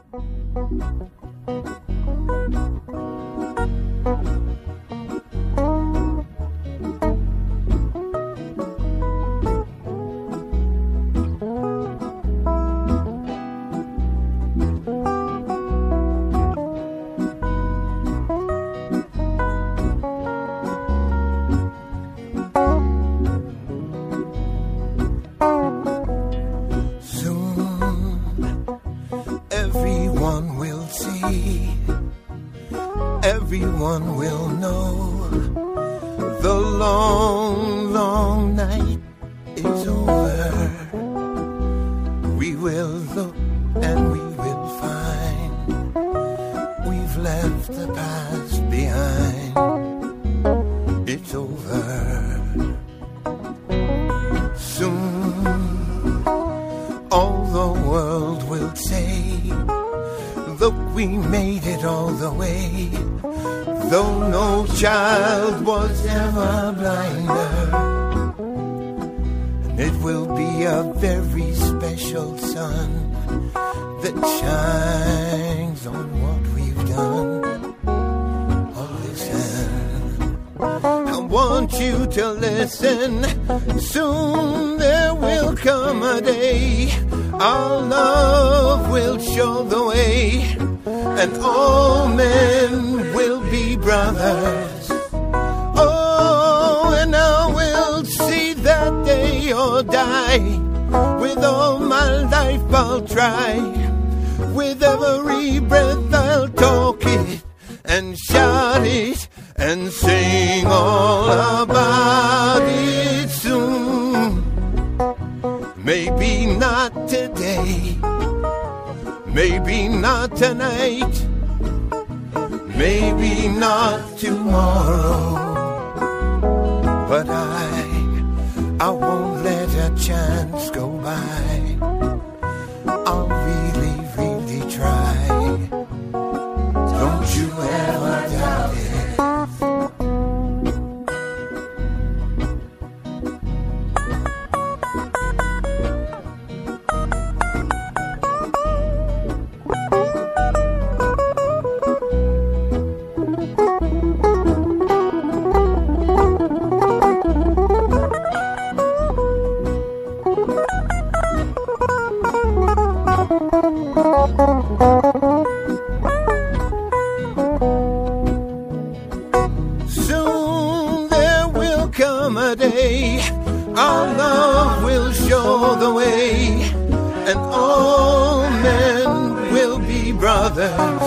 Everyone will see, everyone will know, the long, long night is over. We will look and we will find we've left the past behind. It's over. Soon all the world will say, look, we made it all the way, though no child was ever blinder. And it will be a very special sun that shines on what we've done. Oh, listen, I want you to listen. Soon there will come a day our love will show the way, and all men will be brothers. Oh, and I will see that day or die. With all my life I'll try. With every breath I'll talk it and shout it and sing all about it soon. Maybe not today, maybe not tonight, maybe not tomorrow, but I won't let a chance go by. I'll really, really try. Don't you ever doubt it. Soon there will come a day our love will show the way, and all men will be brothers.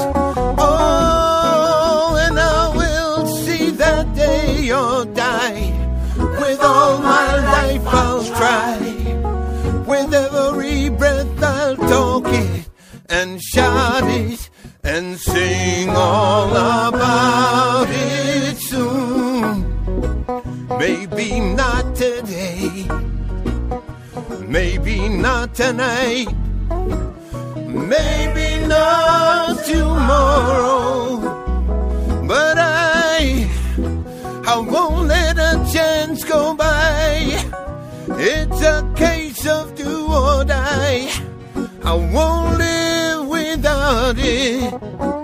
Oh, and I will see that day or die. With all my life I'll try. With every breath I'll talk it and shout it and sing all about it soon. Maybe not today, maybe not tonight, maybe not tomorrow, but I won't let a chance go by. It's a case of do or die. I won't live without it.